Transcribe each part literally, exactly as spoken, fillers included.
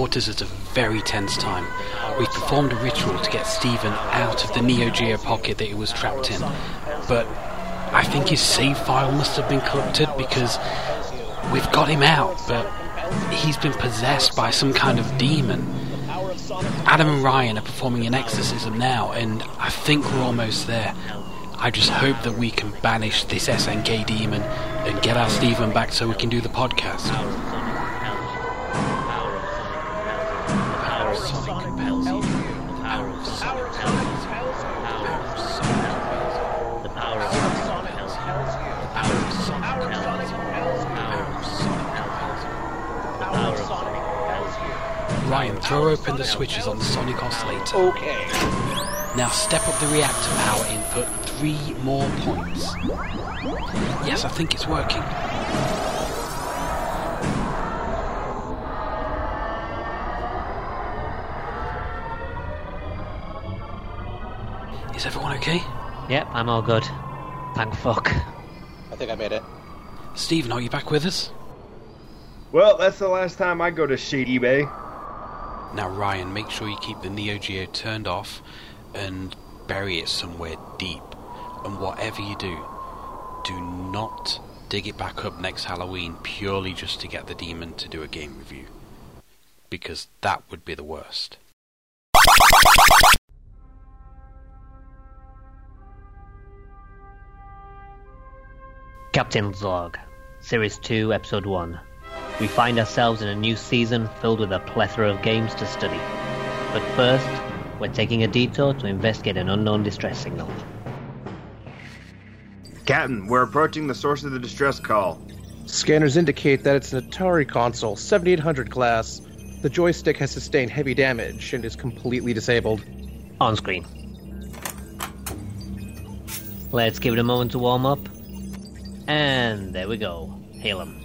caught us at a very tense time. We performed a ritual to get Stephen out of the Neo Geo pocket that he was trapped in, but I think his save file must have been corrupted because we've got him out, but he's been possessed by some kind of demon. Adam and Ryan are performing an exorcism now, and I think we're almost there. I just hope that we can banish this S N K demon and get our Stephen back so we can do the podcast. Ryan, throw open the switches on the sonic oscillator. Okay. Now step up the reactor power input three more points. Yes, I think it's working. Is everyone okay? Yep, I'm all good. Thank fuck. I think I made it. Stephen, are you back with us? Well, that's the last time I go to Shady Bay. Now Ryan, make sure you keep the Neo Geo turned off and bury it somewhere deep. And whatever you do, do not dig it back up next Halloween purely just to get the demon to do a game review. Because that would be the worst. Captain's Log, Series two, Episode one. We find ourselves in a new season filled with a plethora of games to study. But first, we're taking a detour to investigate an unknown distress signal. Captain, we're approaching the source of the distress call. Scanners indicate that it's an Atari console, seventy-eight hundred class. The joystick has sustained heavy damage and is completely disabled. On screen. Let's give it a moment to warm up. And there we go. Hail him.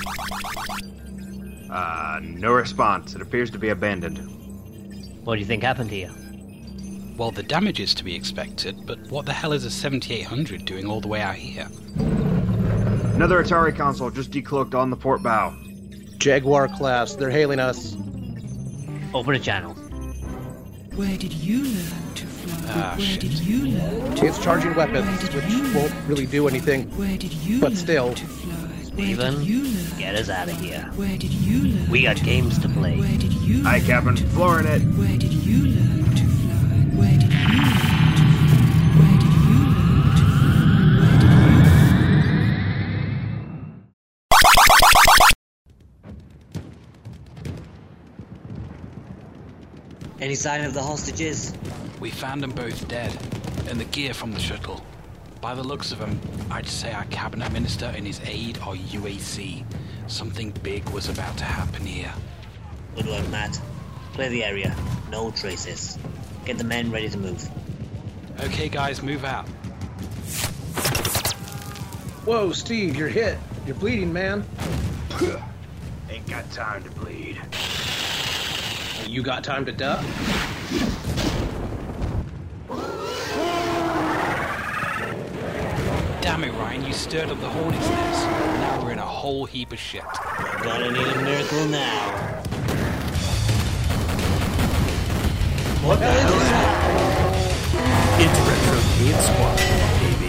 Uh, no response. It appears to be abandoned. What do you think happened here? Well, the damage is to be expected, but what the hell is a seventy-eight hundred doing all the way out here? Another Atari console just decloaked on the port bow. Jaguar class, they're hailing us. Over the channel. Where did you learn to fly? Ah, Where shit. did you learn? It's charging weapons, Where did which you won't learn really to do anything. Where did you But learn still. to fly? Steven, Where did you learn get us out of here. Where did you learn? We got to games to fly? play. Where did you Aye, learn Captain. to Flooring it. Where did you learn to fly? Where did you learn to fly? Where did you learn to fly? Where did you Any sign of the hostages? We found them both dead, and the gear from the shuttle. By the looks of them, I'd say our cabinet minister and his aide are U A C. Something big was about to happen here. Good work, Matt. Clear the area. No traces. Get the men ready to move. Okay guys, move out. Whoa, Steve, you're hit. You're bleeding, man. Ain't got time to bleed. You got time to duck? Damn it, Ryan, you stirred up the hornet's nest. Now we're in a whole heap of shit. Gonna need a miracle now. What the hell is that? It's Retro Kid Squad, baby.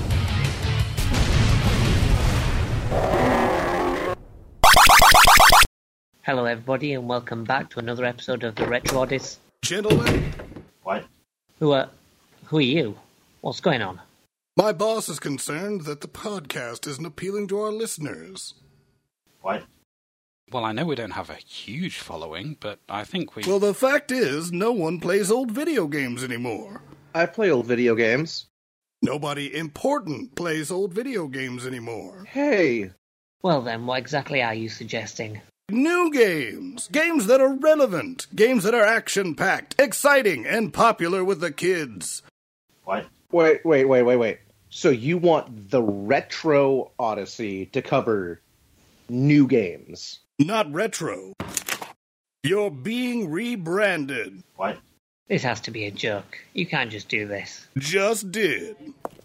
Hello everybody and welcome back to another episode of the Retro Odyssey. Gentlemen, What? Who are... who are you? What's going on? my boss is concerned that the podcast isn't appealing to our listeners. What? Well, I know we don't have a huge following, but I think we... Well, the fact is, no one plays old video games anymore. I play old video games. Nobody important plays old video games anymore. Hey, Well then, what exactly are you suggesting? New games! Games that are relevant! Games that are action-packed, exciting, and popular with the kids. What? wait, wait, wait, wait, wait. So you want the Retro Odyssey to cover new games? Not retro. You're being rebranded. What? This has to be a joke. You can't just do this. Just did.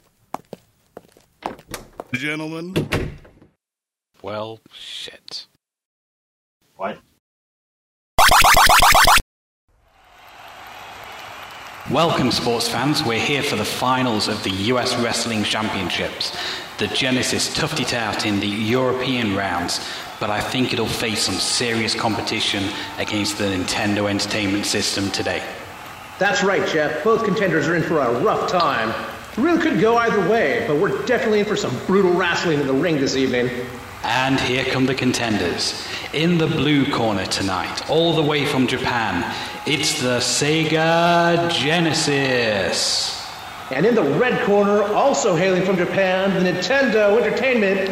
Gentlemen, Well, shit. What? Welcome, sports fans. We're here for the finals of the U S Wrestling Championships. The Genesis toughed it out in the European rounds, but I think it'll face some serious competition against the Nintendo Entertainment System today. That's right, Jeff. Both contenders are in for a rough time. It really could go either way, but we're definitely in for some brutal wrestling in the ring this evening. And here come the contenders. In the blue corner tonight, all the way from Japan, it's the Sega Genesis. And in the red corner, also hailing from Japan, the Nintendo Entertainment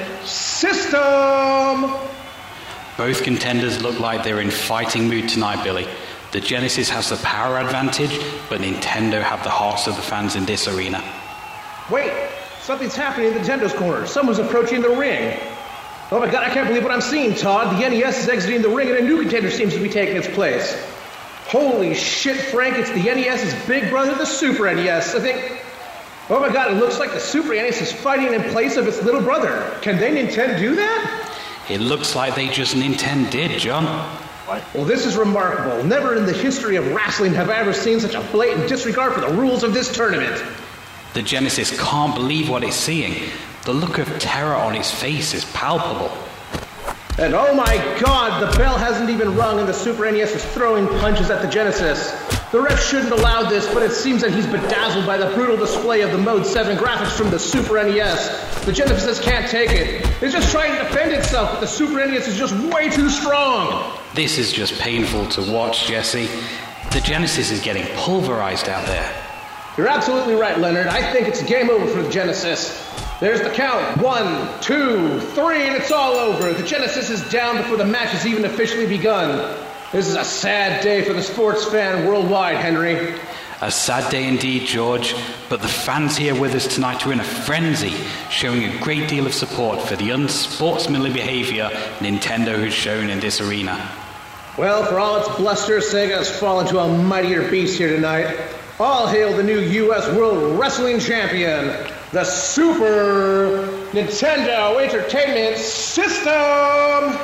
System. Both contenders look like they're in fighting mood tonight, Billy. The Genesis has the power advantage, but Nintendo have the hearts of the fans in this arena. Wait, something's happening in Nintendo's corner. Someone's approaching the ring. Oh my god, I can't believe what I'm seeing, Todd. The N E S is exiting the ring and a new contender seems to be taking its place. Holy shit, Frank, it's the NES's big brother, the Super N E S. I think... Oh my god, it looks like the Super N E S is fighting in place of its little brother. Can they Nintendo do that? It looks like they just Nintendo did, John. What? Well, this is remarkable. Never in the history of wrestling have I ever seen such a blatant disregard for the rules of this tournament. The Genesis can't believe what it's seeing. The look of terror on its face is palpable. And oh my god, the bell hasn't even rung and the Super N E S is throwing punches at the Genesis. The ref shouldn't allow this, but it seems that he's bedazzled by the brutal display of the Mode seven graphics from the Super N E S. The Genesis can't take it. It's just trying to defend itself, but the Super N E S is just way too strong. This is just painful to watch, Jesse. The Genesis is getting pulverized out there. You're absolutely right, Leonard. I think it's game over for the Genesis. There's the count. One, two, three, and it's all over. The Genesis is down before the match has even officially begun. This is a sad day for the sports fan worldwide, Henry. A sad day indeed, George, but the fans here with us tonight are in a frenzy, showing a great deal of support for the unsportsmanly behavior Nintendo has shown in this arena. Well, for all its bluster, Sega has fallen to a mightier beast here tonight. All hail the new U S World Wrestling Champion, the Super Nintendo Entertainment System!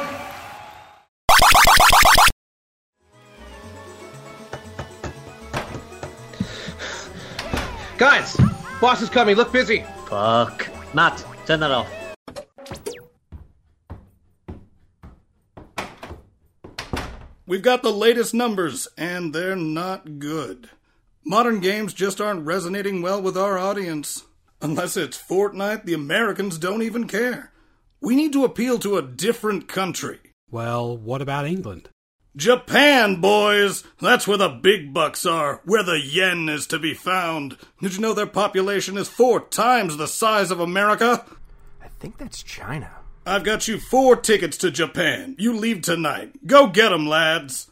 Guys, boss is coming, look busy. Fuck. Matt, turn that off. We've got the latest numbers, and they're not good. Modern games just aren't resonating well with our audience. Unless it's Fortnite, the Americans don't even care. We need to appeal to a different country. Well, what about England? Japan, boys! That's where the big bucks are, where the yen is to be found. Did you know their population is four times the size of America? I think that's China. I've got you four tickets to Japan. You leave tonight. Go get 'em, lads.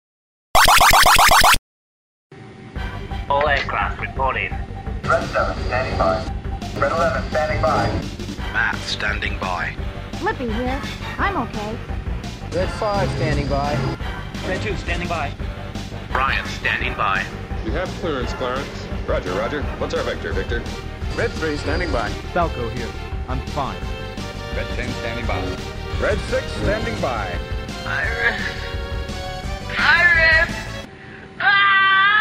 All aircraft reporting. Red seven standing by. Red eleven standing by. Matt standing by. Flippy here. I'm okay. Red five standing by. Red two standing by. Brian standing by. We have clearance, Clarence. Roger, roger. What's our vector, Victor? Red three standing by. Falco here. I'm fine. Red ten standing by. Red six standing by. Iris. Iris! Ah!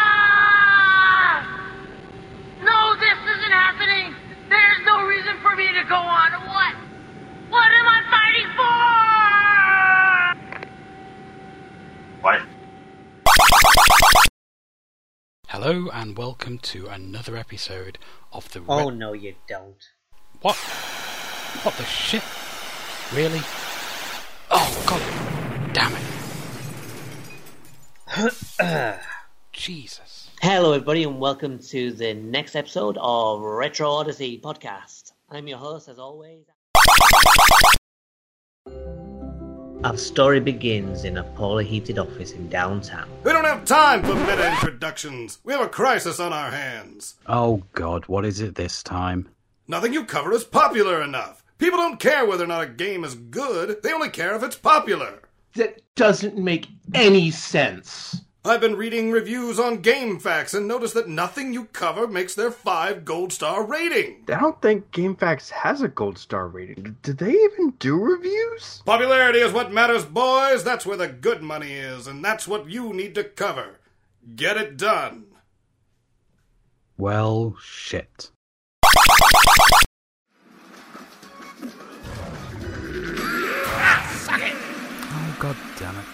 No, this isn't happening. There's no reason for me to go on. What? What am I fighting for? What? Hello and welcome to another episode of the... Oh, Red... no you don't. What? What the shit? Really? Oh, God damn it. Jesus. Hello, everybody, and welcome to the next episode of Retro Odyssey Podcast. I'm your host, as always. Our story begins in a poorly heated office in downtown. We don't have time for meta introductions. We have a crisis on our hands. Oh, God, what is it this time? Nothing you cover is popular enough. People don't care whether or not a game is good. They only care if it's popular. That doesn't make any sense. I've been reading reviews on GameFAQs and noticed that nothing you cover makes their five gold star rating. I don't think GameFAQs has a gold star rating. Did they even do reviews? Popularity is what matters, boys. That's where the good money is, and that's what you need to cover. Get it done. Well, shit. Ah, suck it! Oh, god damn it.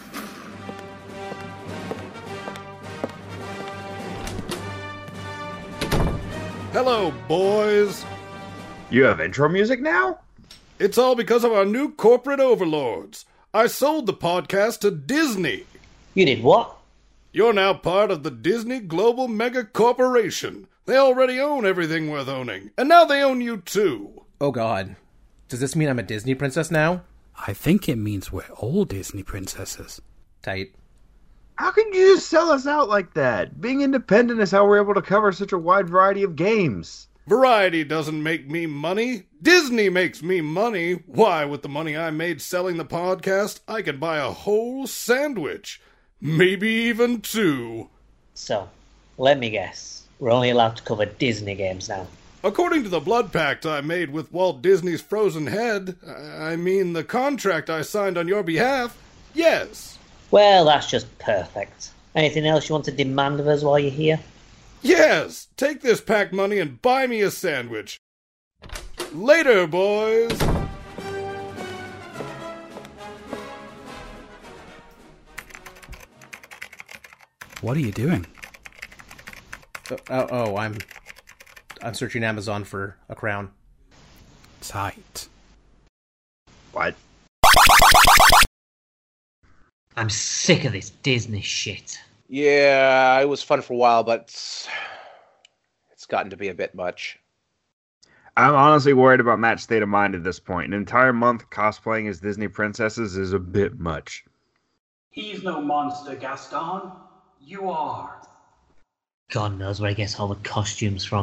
Hello, boys. You have intro music now? It's all because of our new corporate overlords. I sold the podcast to Disney. You did what? You're now part of the Disney Global Mega Corporation. They already own everything worth owning, and now they own you too. Oh god. Does this mean I'm a Disney princess now? I think it means we're all Disney princesses. Tight. How can you just sell us out like that? Being independent is how we're able to cover such a wide variety of games. Variety doesn't make me money. Disney makes me money. Why, with the money I made selling the podcast, I could buy a whole sandwich. Maybe even two. So, let me guess. We're only allowed to cover Disney games now. According to the blood pact I made with Walt Disney's frozen head, I mean the contract I signed on your behalf, yes. Well, that's just perfect. Anything else you want to demand of us while you're here? Yes! Take this pack money and buy me a sandwich. Later, boys! What are you doing? Oh, oh, oh, I'm... I'm searching Amazon for a crown. Tight. What? I'm sick of this Disney shit. Yeah, it was fun for a while, but it's, it's gotten to be a bit much. I'm honestly worried about Matt's state of mind at this point. An entire month cosplaying as Disney princesses is a bit much. He's no monster, Gaston. You are. God knows where he gets all the costumes from.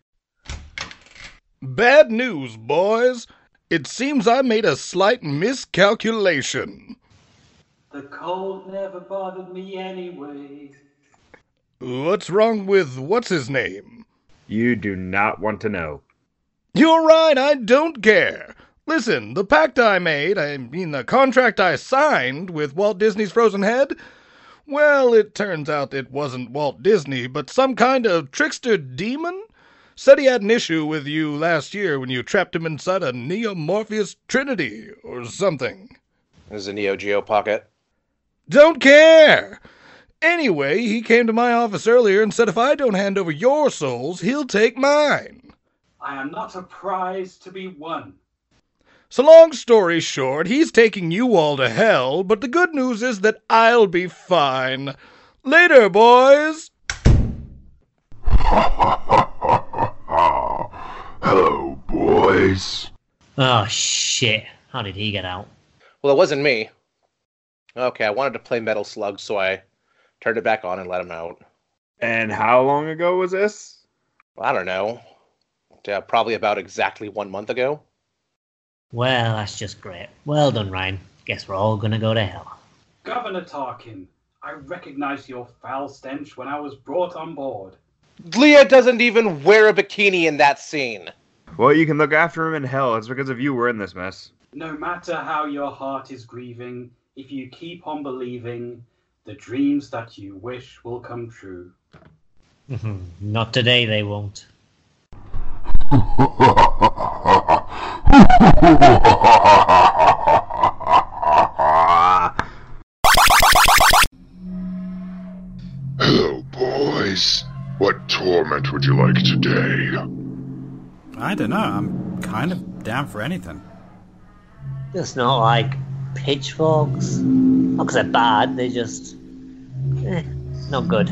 Bad news, boys. It seems I made a slight miscalculation. The cold never bothered me anyway. What's wrong with what's-his-name? You do not want to know. You're right, I don't care. Listen, the pact I made, I mean the contract I signed with Walt Disney's Frozen Head, well, it turns out it wasn't Walt Disney, but some kind of trickster demon. Said he had an issue with you last year when you trapped him inside a Neo Morpheus Trinity or something. This is a Neo Geo Pocket. Don't care! Anyway, he came to my office earlier and said if I don't hand over your souls, he'll take mine. I am not a prize to be won. So long story short, he's taking you all to hell, but the good news is that I'll be fine. Later, boys! Hello, boys. Oh, shit. How did he get out? Well, it wasn't me. Okay, I wanted to play Metal Slug, so I turned it back on and let him out. And how long ago was this? I don't know. Yeah, probably about exactly one month ago. Well, that's just great. Well done, Ryan. Guess we're all gonna go to hell. Governor Tarkin, I recognized your foul stench when I was brought on board. Leia doesn't even wear a bikini in that scene. Well, you can look after him in hell. It's because of you we're in this mess. No matter how your heart is grieving, if you keep on believing, the dreams that you wish will come true. Not today, they won't. Hello, boys. What torment would you like today? I don't know. I'm kind of down for anything. It's not like pitchforks. Not because they're bad, they're just... Eh, not good.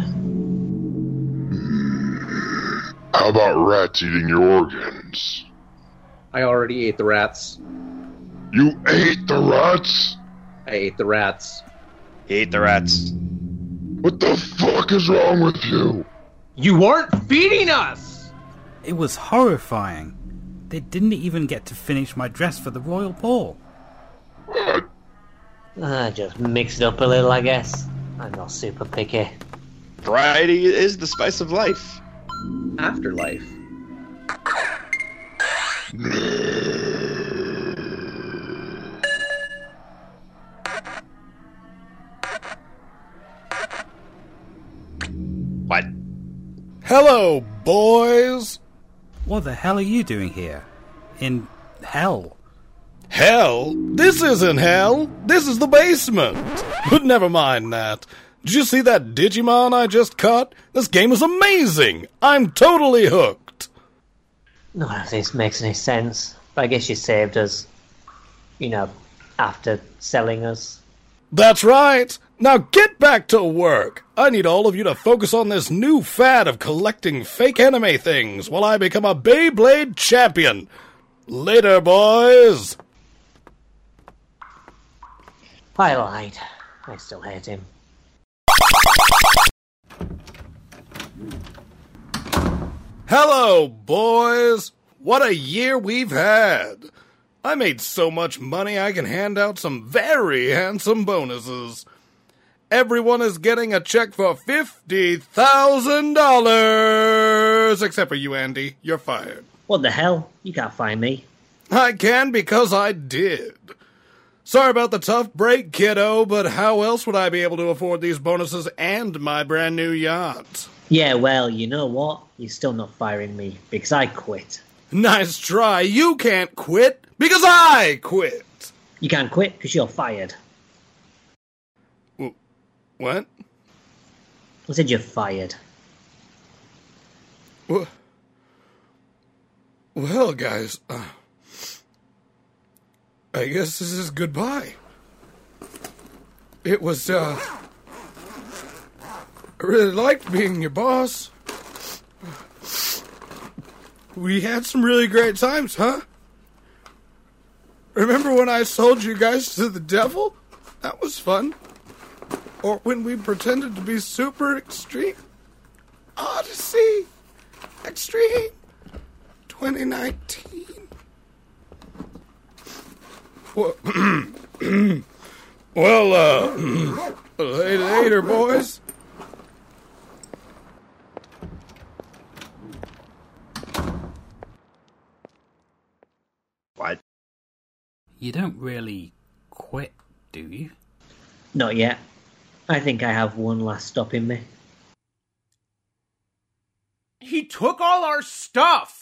How about rats eating your organs? I already ate the rats. You ate the rats? I ate the rats. He ate the rats. What the fuck is wrong with you? You weren't feeding us! It was horrifying. They didn't even get to finish my dress for the royal ball. What? I just mixed it up a little, I guess. I'm not super picky. Variety is the spice of life. Afterlife. What? Hello, boys! What the hell are you doing here? In hell? Hell? This isn't hell! This is the basement! But never mind that. Did you see that Digimon I just caught? This game is amazing! I'm totally hooked! None of this makes any sense. But I guess you saved us, you know, after selling us. That's right! Now get back to work! I need all of you to focus on this new fad of collecting fake anime things while I become a Beyblade champion! Later, boys! I lied. I still hate him. Hello, boys! What a year we've had! I made so much money I can hand out some very handsome bonuses. Everyone is getting a check for fifty thousand dollars! Except for you, Andy. You're fired. What the hell? You can't fire me. I can because I did. Sorry about the tough break, kiddo, but how else would I be able to afford these bonuses and my brand new yacht? Yeah, well, you know what? You're still not firing me, because I quit. Nice try. You can't quit, because I quit. You can't quit, because you're fired. W- what? I said you're fired. W- well, guys, uh, I guess this is goodbye. It was, uh... I really liked being your boss. We had some really great times, huh? Remember when I sold you guys to the devil? That was fun. Or when we pretended to be super extreme. Odyssey Extreme twenty nineteen. Well, well uh, later, later, boys. What? You don't really quit, do you? Not yet. I think I have one last stop in me. He took all our stuff!